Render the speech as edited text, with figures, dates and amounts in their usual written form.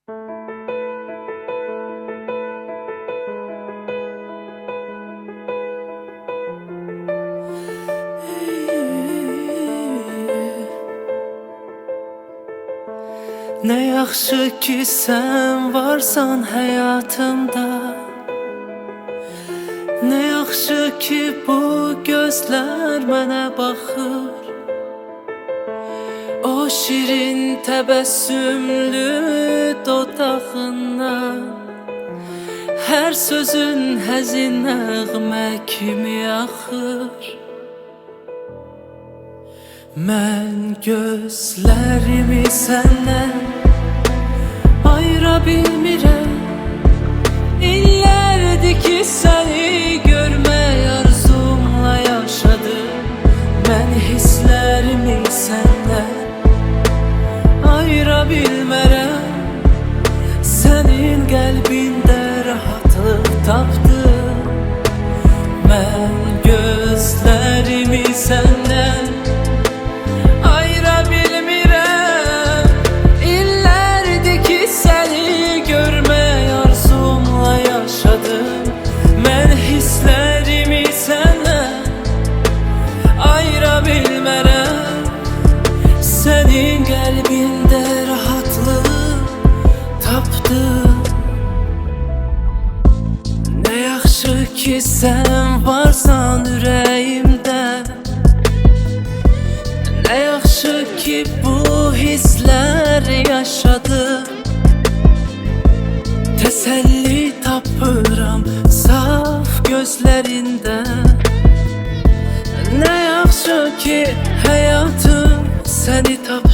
Ne yaxşı ki sen varsan hayatımda, ne yaxşı ki bu gözler mənə baxır. O şirin təbəssümlü dodağından hər sözün həzin nəğmə kimi axır. Mən gözlərimi səndən ayıra bilmirəm. İllərdir ki səni görmək arzumla yaşadım. Mən hisslərimi səndən ayıra bilmərəm. Sənin qəlbində rahatlıq tapdım. Mən gözlərimi səndən ayıra bilmirəm. İllərdir ki səni görmək arzumla yaşadım. Mən hisslərimi səndən ayıra bilmərəm. Sənin qəlbində rahatlıq tapdım. Ne yaxşı ki sən varsan ürəyimdə, ne yaxşı ki bu hisslər yaşadım. Təsəlli tapıram saf gözlərində. Ne yaxşı ki həyatım səni tapır.